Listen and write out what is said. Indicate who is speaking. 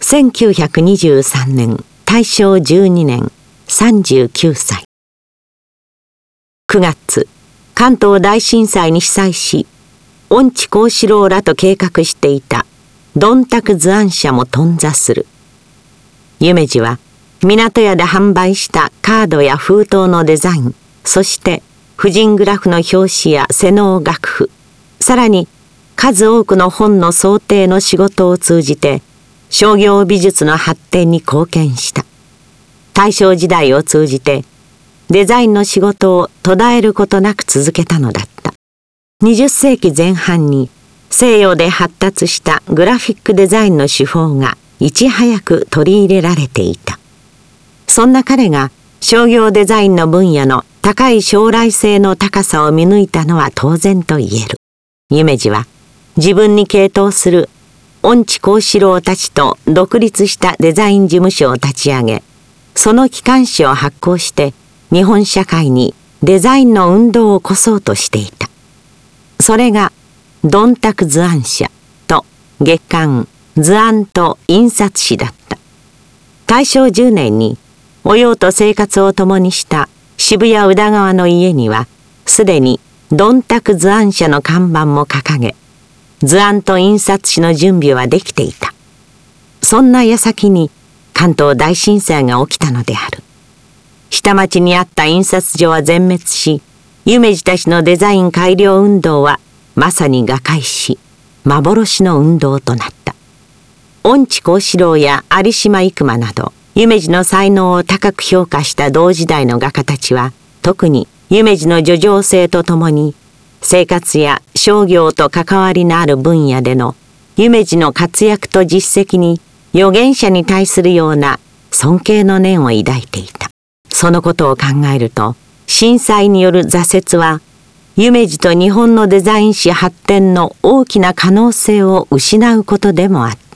Speaker 1: 1923年大正12年39歳。9月、関東大震災に被災し、恩智幸四郎らと計画していたどんたく図案社も頓挫する。夢二は港屋で販売したカードや封筒のデザイン、そして婦人グラフの表紙や瀬能楽譜、さらに数多くの本の装丁の仕事を通じて商業美術の発展に貢献した。大正時代を通じてデザインの仕事を途絶えることなく続けたのだった。20世紀前半に西洋で発達したグラフィックデザインの手法がいち早く取り入れられていた。そんな彼が商業デザインの分野の高い将来性の高さを見抜いたのは当然と言える。夢二は自分に傾倒する恩智幸四郎たちと独立したデザイン事務所を立ち上げ、その機関誌を発行して日本社会にデザインの運動を起こそうとしていた。それがどんたく図案社と月刊図案と印刷誌だった。大正10年にお葉と生活を共にした渋谷宇田川の家にはすでにどんたく図案社の看板も掲げ、図案と印刷誌の準備はできていた。そんな矢先に関東大震災が起きたのである。下町にあった印刷所は全滅し、夢二たちのデザイン改良運動はまさに瓦解し、幻の運動となった。恩智幸四郎や有島生馬など夢二の才能を高く評価した同時代の画家たちは、特に夢二の叙情性とともに生活や商業と関わりのある分野での夢二の活躍と実績に預言者に対するような尊敬の念を抱いていた。そのことを考えると、震災による挫折は夢二と日本のデザイン史発展の大きな可能性を失うことでもあった。